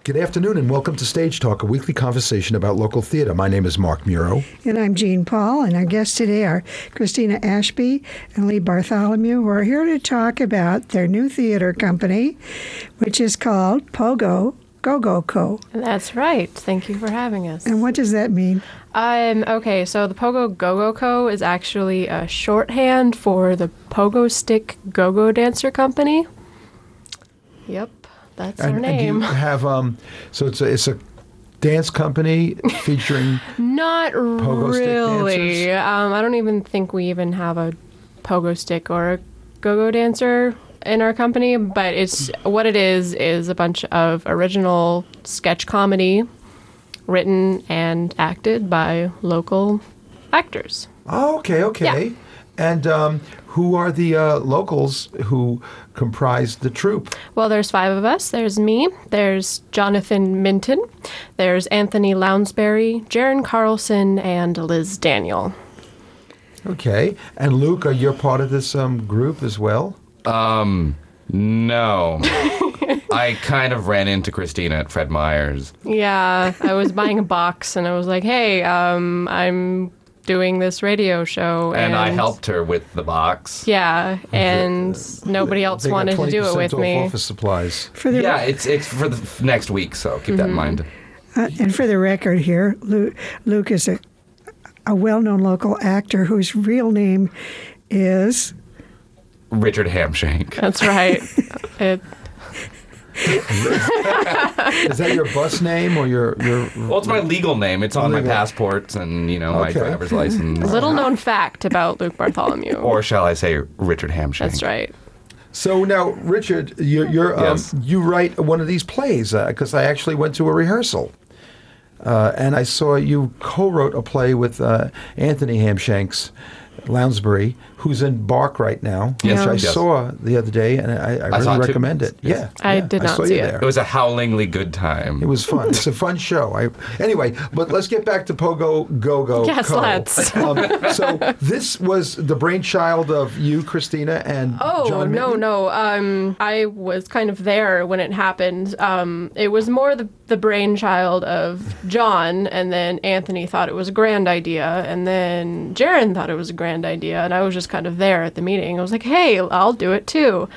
Good afternoon and welcome to Stage Talk, a weekly conversation about local theater. My name is Mark Muro. And I'm Jean Paul, and our guests today are Christina Ashby and Lee Bartholomew, who are here to talk about their new theater company, which is called Pogo Go-Go Co. That's right. Thank you for having us. And what does that mean? Okay, so the Pogo Go-Go Co. is actually a shorthand for the Pogo Stick Go-Go Dancer Company. Yep. That's our name. And you have, so it's a dance company featuring Not pogo stick really. dancers? I don't even think we even have a pogo stick or a go-go dancer in our company, but it's what it is a bunch of original sketch comedy written and acted by local actors. Oh, okay. Yeah. And who are the locals who comprise the troupe? Well, there's 5 of us. There's me. There's Jonathan Minton. There's Anthony Lounsbury, Jaron Carlson, and Liz Daniel. Okay. And Luke, are you part of this group as well? No. I kind of ran into Christina at Fred Meyer's. Yeah, I was buying a box, and I was like, hey, I'm doing this radio show. And I helped her with the box. Yeah, and nobody else They got wanted to do it 20% with off me. office supplies. Yeah, it's for the next week, so keep that in mind. And for the record here, Luke is a well-known local actor whose real name is... Richard Hamshank. That's right. Is that your bus name or your Well, it's my legal name. It's on my Legal. passports and, my Okay. driver's license. Little known fact about Luke Bartholomew. Or shall I say Richard Hamshank? That's right. So now, Richard, you're Yes. you write one of these plays because I actually went to a rehearsal, and I saw you co-wrote a play with Anthony Hamshanks Lounsbury, who's in Bark right now, Yes, which I yes. saw the other day, and I saw really it too. recommend it. Yes. I did not saw see you it. there. It was a howlingly good time. It was fun. It's a fun show. Anyway, but let's get back to Pogo Go-Go Yes, Co. let's. So this was the brainchild of you, Christina, and John Minton? No. I was kind of there when it happened. It was more the brainchild of John, and then Anthony thought it was a grand idea, and then Jaron thought it was a grand idea, and I was just kind of there at the meeting. I was like, hey, I'll do it too.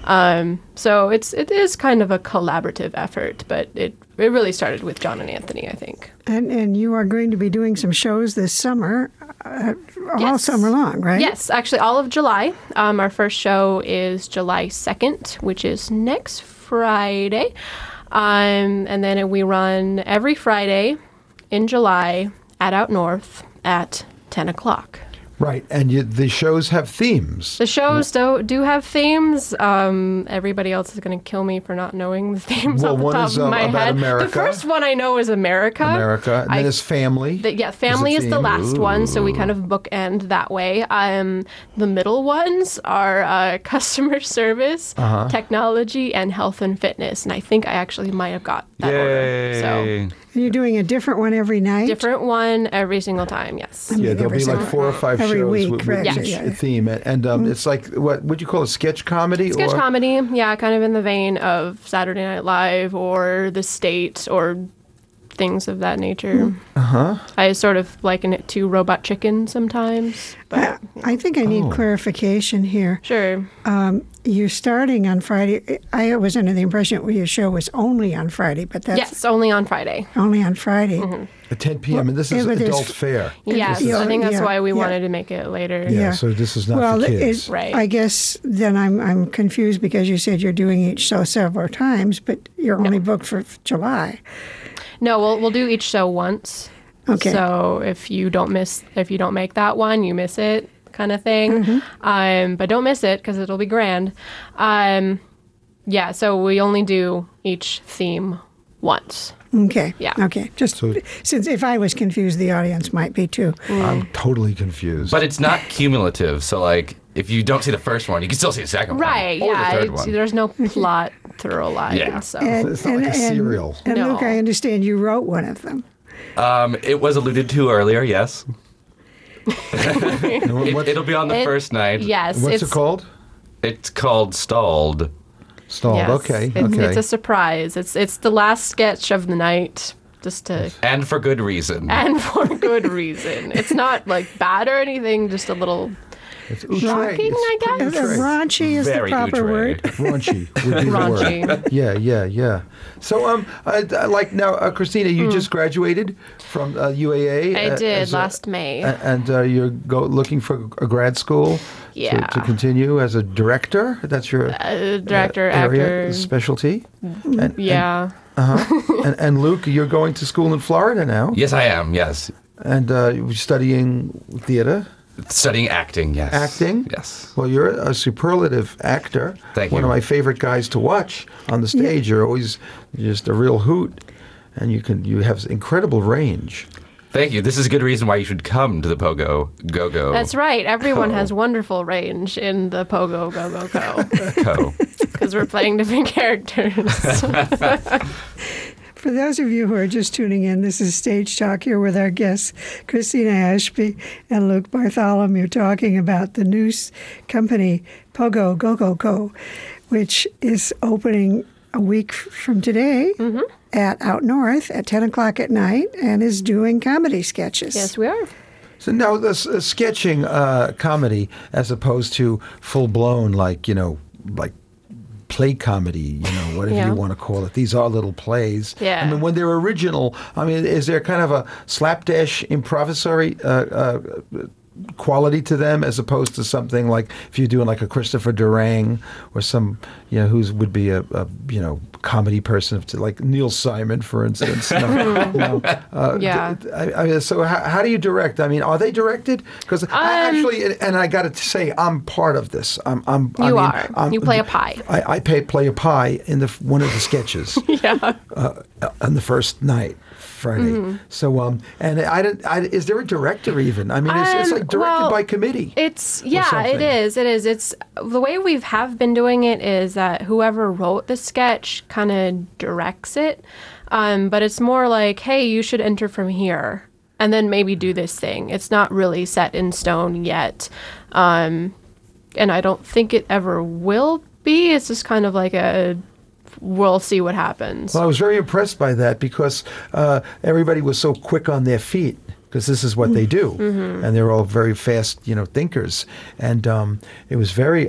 So it is kind of a collaborative effort, but it really started with John and Anthony, I think. And you are going to be doing some shows this summer, all Yes. summer long, right? Yes, actually all of July. Our first show is July 2nd, which is next Friday. And then we run every Friday in July at Out North at 10 o'clock. Right, and the shows have themes. The shows do have themes. Everybody else is going to kill me for not knowing the themes Well, off the one top is, of my about head. America. The first one I know is America. And then there's family. Family is the theme. last one, so we kind of bookend that way. The middle ones are customer service, technology, and health and fitness. And I think I actually might have got that order. So Yay. And you're doing a different one every night? different one every single time, yes. Yeah, there'll every be like single- 4 or 5 every shows week, with right, each yeah. theme. And it's like, what would you call it, sketch comedy? Sketch or? comedy, yeah, kind of in the vein of Saturday Night Live or The State or things of that nature. I sort of liken it to Robot Chicken sometimes. But I think I need clarification here. sure. You're starting on Friday. I was under the impression your show was only on Friday, but that's Yes, only on Friday. only on Friday. At 10 p.m., and this is but there's- adult fare. Yes, Yeah, I think that's yeah, why we yeah. wanted to make it later. Yeah, so this is not well, for kids. Right. I guess then I'm confused because you said you're doing each show several times, but you're only booked for July. No, we'll do each show once. Okay. So if you don't make that one, you miss it, kind of thing. But don't miss it because it'll be grand. Yeah. So we only do each theme once. Okay. Yeah. Okay. Just since if I was confused, the audience might be too. I'm totally confused. But it's not cumulative, so like if you don't see the first one, you can still see the second Right. one. Or Yeah. the third one. There's no plot through a line. Yeah. So. It's not like a serial. And No. Luke, I understand you wrote one of them. It was alluded to earlier, yes. And It'll be on the first night. Yes. what's it called? It's called Stalled. Stalled. Yes. Okay. It's, okay. it's a surprise. It's the last sketch of the night, just to And for good reason. and for good reason. It's not like bad or anything, just a little It's outre. shocking, I It's guess. outre. Raunchy is the Very proper outre. word. Raunchy would be the Raunchy. word. Yeah. So, like now, Christina, you just graduated from UAA. I did as a- last May. and you're looking for a grad school Yeah. to continue as a director. That's your Director, area, actor. specialty. And, Yeah. and Luke, you're going to school in Florida now, Yes, I am. Yes. and you're studying theater. Studying acting. Yes. Acting? Yes. Well, you're a superlative actor. Thank One you. of my favorite guys to watch on the stage. You're always just a real hoot, and you have incredible range. Thank you. This is a good reason why you should come to the Pogo Go-Go That's right. Everyone Co. has wonderful range in the Pogo Go Go Co. Co. Because we're playing different characters. For those of you who are just tuning in, this is Stage Talk here with our guests, Christina Ashby and Luke Bartholomew, talking about the new company, Pogo Go Co, which is opening a week from today at Out North at 10 o'clock at night and is doing comedy sketches. Yes, we are. So now this sketching comedy, as opposed to full blown, like play comedy, whatever Yeah. you want to call it. These are little plays. Yeah. I mean, when they're original, is there kind of a slapdash improvisatory quality to them, as opposed to something like if you're doing like a Christopher Durang or some, who would be a comedy person, like Neil Simon, for instance. Yeah. So how do you direct? I mean, are they directed? Because I actually, and I got to say, I'm part of this. You play a pie. I play a pie in one of the sketches. Yeah. On the first night, Friday. So, is there a director even? I mean, it's like directed by committee. It's something. it is. It's the way we have been doing it is that whoever wrote the sketch kind of directs it, but it's more like, hey, you should enter from here, and then maybe do this thing. It's not really set in stone yet, and I don't think it ever will be. It's just kind of like we'll see what happens. Well, I was very impressed by that because everybody was so quick on their feet, because this is what they do, and they're all very fast, thinkers. And it was very,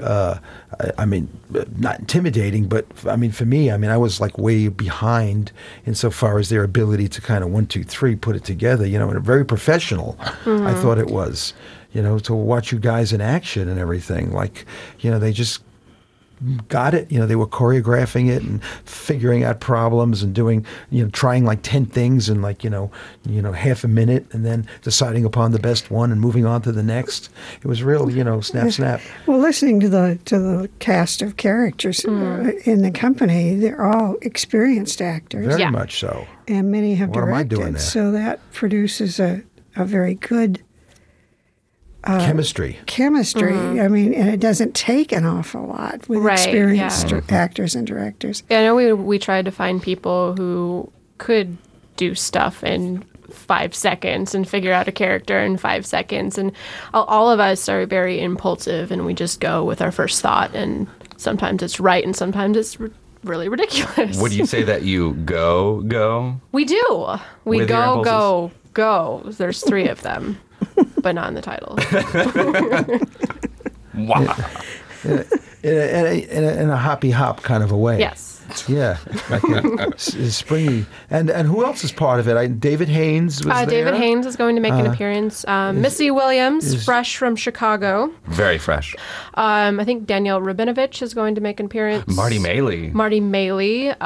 not intimidating, but for me, I was like way behind insofar as their ability to kind of 1, 2, 3 put it together, and very professional. I thought it was, to watch you guys in action and everything, like, they just got it. They were choreographing it and figuring out problems and doing, trying like 10 things in like, half a minute, and then deciding upon the best one and moving on to the next. It was real, snap. Well, listening to the cast of characters in the company, they're all experienced actors, Very Yeah. much so. and many have What am I directed. doing there? So that produces a very good Chemistry. chemistry. And it doesn't take an awful lot with Right, experienced yeah. actors and directors. I know we tried to find people who could do stuff in 5 seconds and figure out a character in 5 seconds, and all of us are very impulsive, and we just go with our first thought, and sometimes it's right and sometimes it's really ridiculous. Would you say that you go? We do. We With your go impulses? go. There's 3 of them, but not in the title. Wow. In a hoppy hop kind of a way. Yes. Yeah, like springy. And who else is part of it? David Haynes was there. David Haynes is going to make an appearance. Missy Williams, fresh from Chicago. Very fresh. I think Danielle Rabinovich is going to make an appearance. Marty Maley. Marty Maley.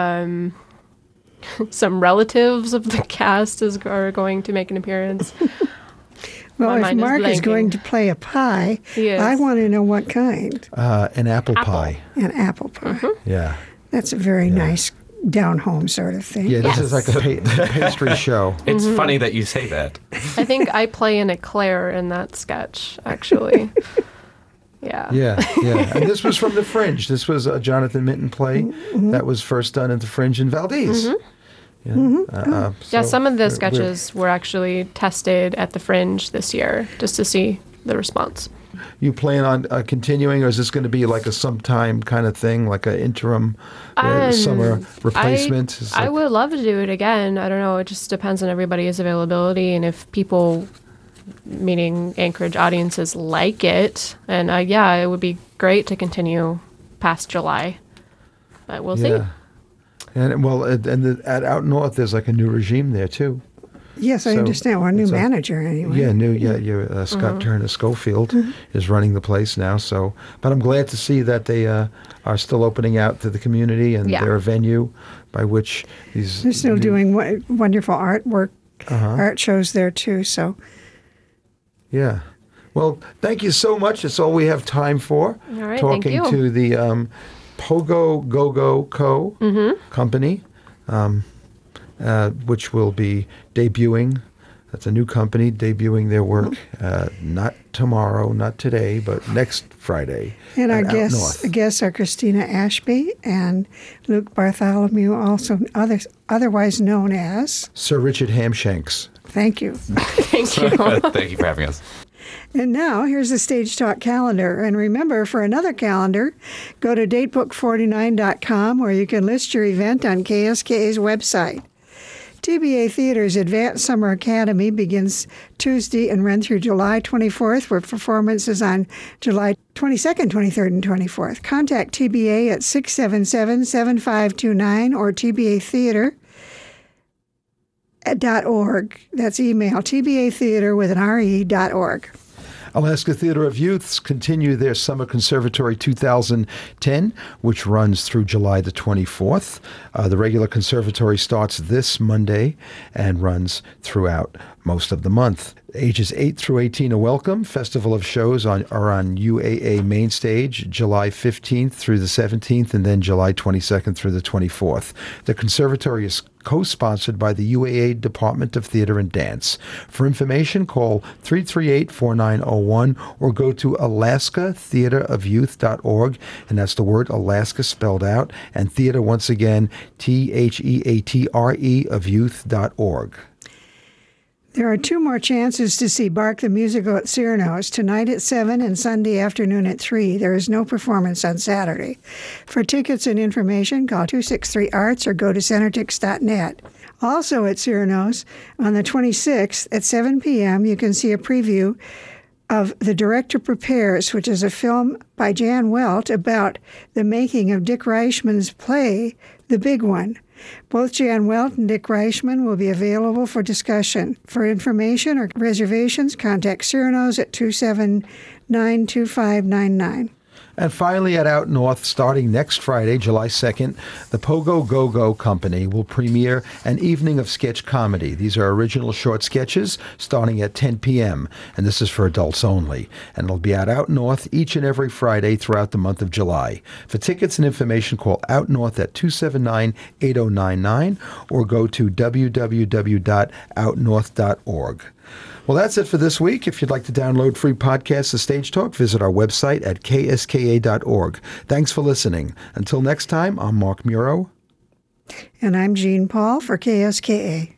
Some relatives of the cast are going to make an appearance. Well, My if mind is Mark is blanking. going to play a pie, He is. I want to know what kind. An apple Apple. pie. An apple pie. Yeah. That's a very nice down-home sort of thing. Yeah, this Yes. is like a pastry show. It's funny that you say that. I think I play an eclair in that sketch, actually. Yeah. Yeah. And this was from The Fringe. This was a Jonathan Minton play that was first done at The Fringe in Valdez. Yeah, So some of the we're- sketches were actually tested at the Fringe this year just to see the response. you plan on continuing, or is this going to be like a sometime kind of thing, like an interim summer replacement? I would love to do it again. I don't know. It just depends on everybody's availability and if people, meaning Anchorage audiences, like it. And yeah, it would be great to continue past July, but we'll see. And well, at Out North, there's like a new regime there too. Yes, I understand. We're a new manager anyway. Yeah, Scott Turner Schofield is running the place now. So, but I'm glad to see that they are still opening out to the community, and they're a venue by which they're still doing wonderful artwork, art shows there too. So, yeah. Well, thank you so much. That's all we have time for. All right, talking thank you. to the Pogo Go-Go Co. company. Which will be debuting. That's a new company debuting their work not tomorrow, not today, but next Friday. And our guests are Christina Ashby and Luke Bartholomew, also otherwise known as Sir Richard Hamshanks. Thank you. Thank you. Thank you for having us. And now, here's the Stage Talk calendar. And remember, for another calendar, go to datebook49.com, where you can list your event on KSKA's website. TBA Theater's Advanced Summer Academy begins Tuesday and runs through July 24th, with performances on July 22nd, 23rd, and 24th. Contact TBA at 677-7529 or tbatheater.org. That's email tbatheater.org. Alaska Theater of Youths continue their Summer Conservatory 2010, which runs through July the 24th. The regular conservatory starts this Monday and runs throughout most of the month. Ages 8 through 18 are welcome. Festival of shows are on UAA Main Stage, July 15th through the 17th, and then July 22nd through the 24th. The conservatory is co-sponsored by the UAA Department of Theater and Dance. For information, call 338-4901 or go to alaskatheaterofyouth.org, and that's the word Alaska spelled out, and theater once again, THEATRE of youth.org. There are 2 more chances to see Bark the Musical at Cyrano's, tonight at 7 and Sunday afternoon at 3. There is no performance on Saturday. For tickets and information, call 263-ARTS or go to centertix.net. Also at Cyrano's, on the 26th at 7 p.m., you can see a preview of The Director Prepares, which is a film by Jan Welt about the making of Dick Reichman's play, The Big One. Both Jan Welt and Dick Reichman will be available for discussion. For information or reservations, contact Cyrano's at 279-2599. And finally, at Out North, starting next Friday, July 2nd, the Pogo Go-Go Company will premiere an evening of sketch comedy. These are original short sketches starting at 10 p.m., and this is for adults only. And it'll be at Out North each and every Friday throughout the month of July. For tickets and information, call Out North at 279-8099 or go to www.outnorth.org. Well, that's it for this week. If you'd like to download free podcasts of Stage Talk, visit our website at kska.org. Thanks for listening. Until next time, I'm Mark Muro. And I'm Jean Paul for KSKA.